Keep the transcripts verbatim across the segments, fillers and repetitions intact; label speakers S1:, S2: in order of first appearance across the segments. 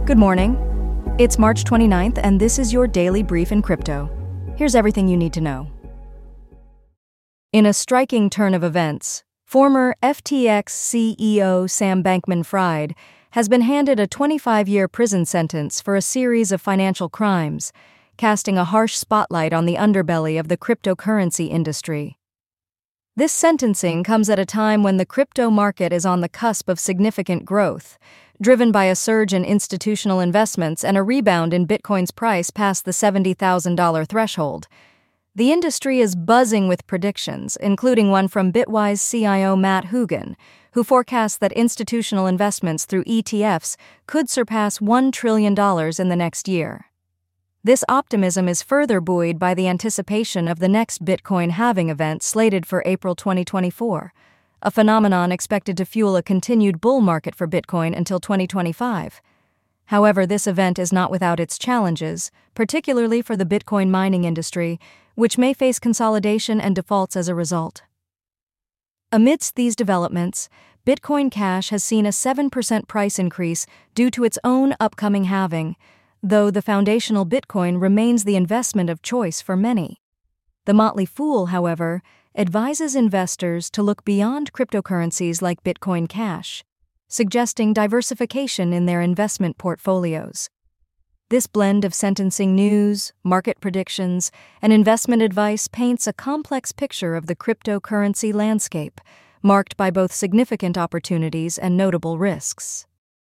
S1: Good morning. It's March twenty-ninth, and this is your daily brief in crypto. Here's everything you need to know. In a striking turn of events, former F T X C E O Sam Bankman-Fried has been handed a twenty-five-year prison sentence for a series of financial crimes, casting a harsh spotlight on the underbelly of the cryptocurrency industry. This sentencing comes at a time when the crypto market is on the cusp of significant growth, driven by a surge in institutional investments and a rebound in Bitcoin's price past the seventy thousand dollars threshold. The industry is buzzing with predictions, including one from Bitwise C I O Matt Hougan, who forecasts that institutional investments through E T Fs could surpass one trillion dollars in the next year. This optimism is further buoyed by the anticipation of the next Bitcoin halving event slated for April twenty twenty-four, a phenomenon expected to fuel a continued bull market for Bitcoin until twenty twenty-five. However, this event is not without its challenges, particularly for the Bitcoin mining industry, which may face consolidation and defaults as a result. Amidst these developments, Bitcoin Cash has seen a seven percent price increase due to its own upcoming halving, though the foundational Bitcoin remains the investment of choice for many. The Motley Fool, however, advises investors to look beyond cryptocurrencies like Bitcoin Cash, suggesting diversification in their investment portfolios. This blend of sentencing news, market predictions, and investment advice paints a complex picture of the cryptocurrency landscape, marked by both significant opportunities and notable risks.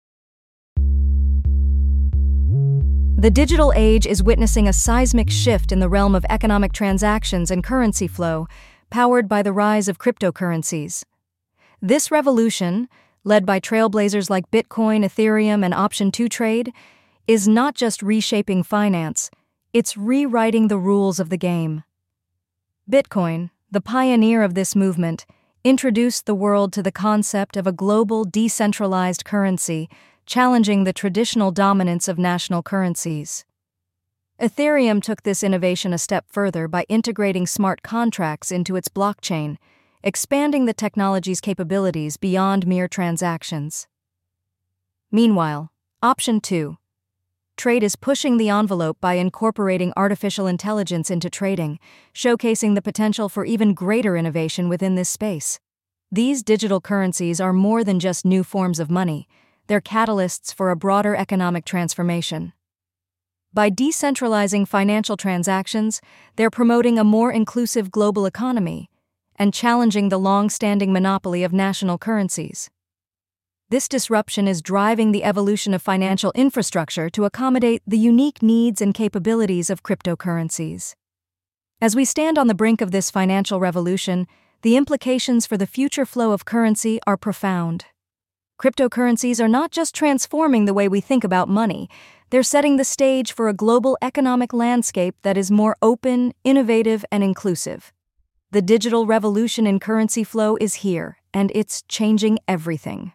S1: The digital age is witnessing a seismic shift in the realm of economic transactions and currency flow, powered by the rise of cryptocurrencies. This revolution, led by trailblazers like Bitcoin, Ethereum, and Option two Trade, is not just reshaping finance, it's rewriting the rules of the game. Bitcoin, the pioneer of this movement, introduced the world to the concept of a global decentralized currency, challenging the traditional dominance of national currencies. Ethereum took this innovation a step further by integrating smart contracts into its blockchain, expanding the technology's capabilities beyond mere transactions. Meanwhile, Option two Trade is pushing the envelope by incorporating artificial intelligence into trading, showcasing the potential for even greater innovation within this space. These digital currencies are more than just new forms of money. They're catalysts for a broader economic transformation. By decentralizing financial transactions, they're promoting a more inclusive global economy and challenging the long-standing monopoly of national currencies. This disruption is driving the evolution of financial infrastructure to accommodate the unique needs and capabilities of cryptocurrencies. As we stand on the brink of this financial revolution, the implications for the future flow of currency are profound. Cryptocurrencies are not just transforming the way we think about money, they're setting the stage for a global economic landscape that is more open, innovative, and inclusive. The digital revolution in currency flow is here, and it's changing everything.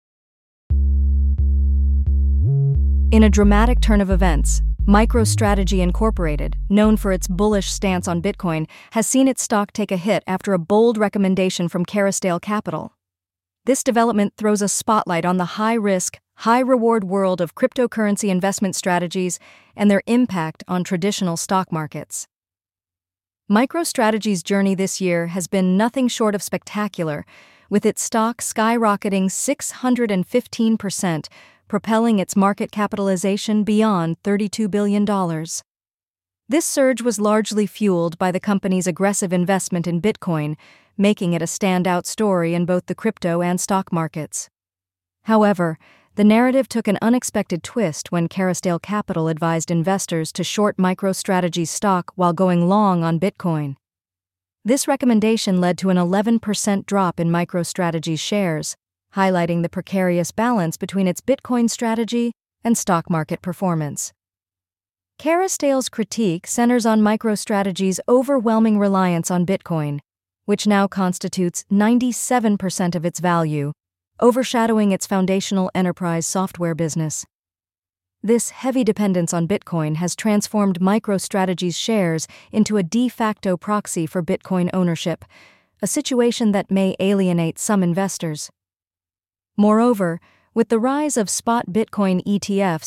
S1: In a dramatic turn of events, MicroStrategy Incorporated, known for its bullish stance on Bitcoin, has seen its stock take a hit after a bold recommendation from Kerrisdale Capital. This development throws a spotlight on the high-risk, high-reward world of cryptocurrency investment strategies and their impact on traditional stock markets. MicroStrategy's journey this year has been nothing short of spectacular, with its stock skyrocketing six hundred fifteen percent, propelling its market capitalization beyond thirty-two billion dollars. This surge was largely fueled by the company's aggressive investment in Bitcoin, making it a standout story in both the crypto and stock markets. However, the narrative took an unexpected twist when Kerrisdale Capital advised investors to short MicroStrategy's stock while going long on Bitcoin. This recommendation led to an eleven percent drop in MicroStrategy's shares, highlighting the precarious balance between its Bitcoin strategy and stock market performance. Kerrisdale's critique centers on MicroStrategy's overwhelming reliance on Bitcoin, which now constitutes ninety-seven percent of its value, overshadowing its foundational enterprise software business. This heavy dependence on Bitcoin has transformed MicroStrategy's shares into a de facto proxy for Bitcoin ownership, a situation that may alienate some investors. Moreover, with the rise of spot Bitcoin E T Fs,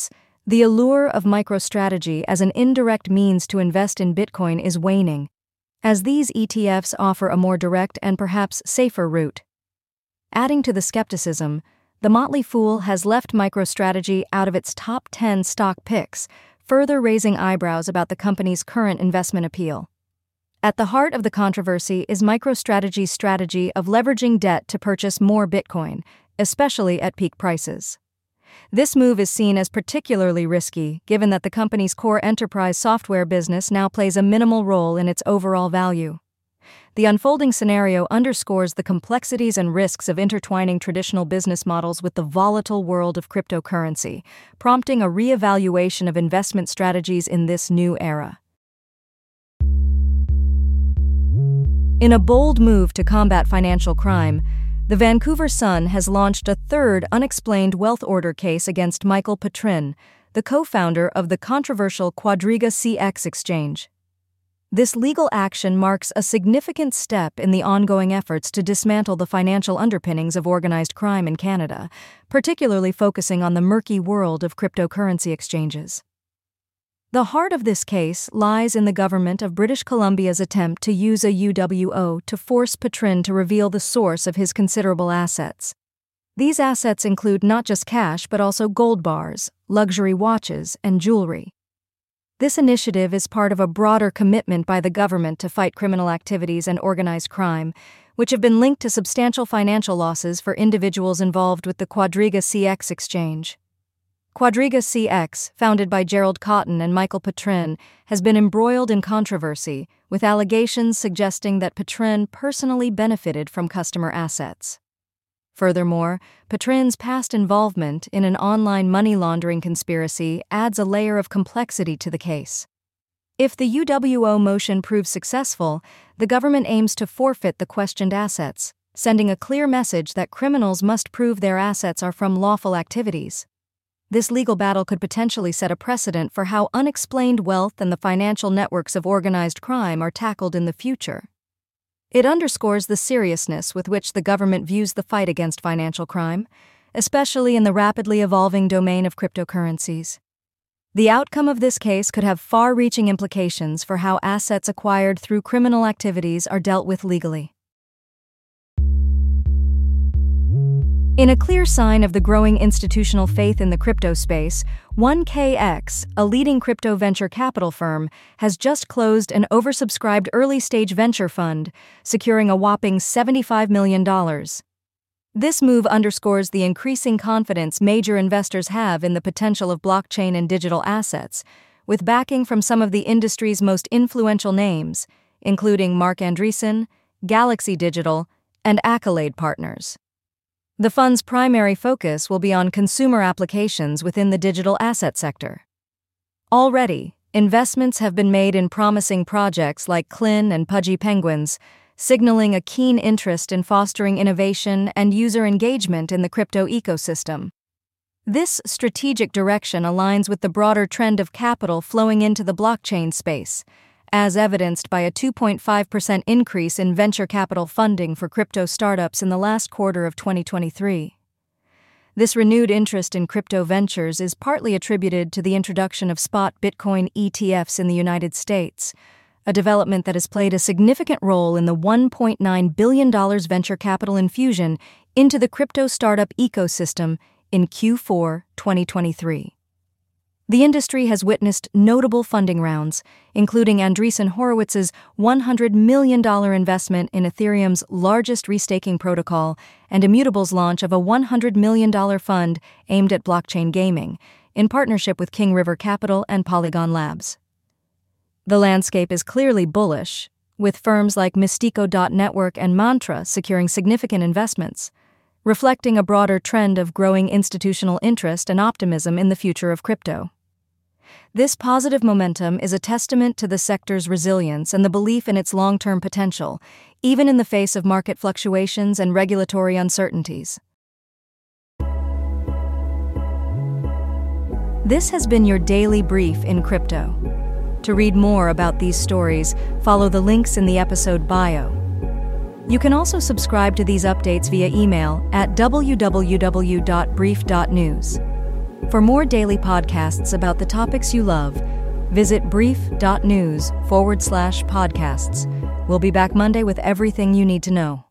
S1: The allure of MicroStrategy as an indirect means to invest in Bitcoin is waning, as these E T Fs offer a more direct and perhaps safer route. Adding to the skepticism, the Motley Fool has left MicroStrategy out of its top ten stock picks, further raising eyebrows about the company's current investment appeal. At the heart of the controversy is MicroStrategy's strategy of leveraging debt to purchase more Bitcoin, especially at peak prices. This move is seen as particularly risky, given that the company's core enterprise software business now plays a minimal role in its overall value. The unfolding scenario underscores the complexities and risks of intertwining traditional business models with the volatile world of cryptocurrency, prompting a re-evaluation of investment strategies in this new era. In a bold move to combat financial crime, the Vancouver Sun has launched a third unexplained wealth order case against Michael Petrin, the co-founder of the controversial Quadriga C X exchange. This legal action marks a significant step in the ongoing efforts to dismantle the financial underpinnings of organized crime in Canada, particularly focusing on the murky world of cryptocurrency exchanges. The heart of this case lies in the government of British Columbia's attempt to use a U W O to force Petrin to reveal the source of his considerable assets. These assets include not just cash but also gold bars, luxury watches, and jewelry. This initiative is part of a broader commitment by the government to fight criminal activities and organized crime, which have been linked to substantial financial losses for individuals involved with the Quadriga C X exchange. Quadriga C X, founded by Gerald Cotton and Michael Petrin, has been embroiled in controversy, with allegations suggesting that Petrin personally benefited from customer assets. Furthermore, Petrin's past involvement in an online money laundering conspiracy adds a layer of complexity to the case. If the U W O motion proves successful, the government aims to forfeit the questioned assets, sending a clear message that criminals must prove their assets are from lawful activities. This legal battle could potentially set a precedent for how unexplained wealth and the financial networks of organized crime are tackled in the future. It underscores the seriousness with which the government views the fight against financial crime, especially in the rapidly evolving domain of cryptocurrencies. The outcome of this case could have far-reaching implications for how assets acquired through criminal activities are dealt with legally. In a clear sign of the growing institutional faith in the crypto space, one K X, a leading crypto venture capital firm, has just closed an oversubscribed early-stage venture fund, securing a whopping seventy-five million dollars. This move underscores the increasing confidence major investors have in the potential of blockchain and digital assets, with backing from some of the industry's most influential names, including Marc Andreessen, Galaxy Digital, and Accolade Partners. The fund's primary focus will be on consumer applications within the digital asset sector. Already, investments have been made in promising projects like Clyn and Pudgy Penguins, signaling a keen interest in fostering innovation and user engagement in the crypto ecosystem. This strategic direction aligns with the broader trend of capital flowing into the blockchain space, as evidenced by a two point five percent increase in venture capital funding for crypto startups in the last quarter of twenty twenty-three. This renewed interest in crypto ventures is partly attributed to the introduction of spot Bitcoin E T Fs in the United States, a development that has played a significant role in the one point nine billion dollars venture capital infusion into the crypto startup ecosystem in Q four twenty twenty-three. The industry has witnessed notable funding rounds, including Andreessen Horowitz's one hundred million dollars investment in Ethereum's largest restaking protocol and Immutable's launch of a one hundred million dollars fund aimed at blockchain gaming, in partnership with King River Capital and Polygon Labs. The landscape is clearly bullish, with firms like Mystico dot network and Mantra securing significant investments, reflecting a broader trend of growing institutional interest and optimism in the future of crypto. This positive momentum is a testament to the sector's resilience and the belief in its long-term potential, even in the face of market fluctuations and regulatory uncertainties. This has been your daily brief in crypto. To read more about these stories, follow the links in the episode bio. You can also subscribe to these updates via email at w w w dot brief dot news. For more daily podcasts about the topics you love, visit brief.news forward slash podcasts. We'll be back Monday with everything you need to know.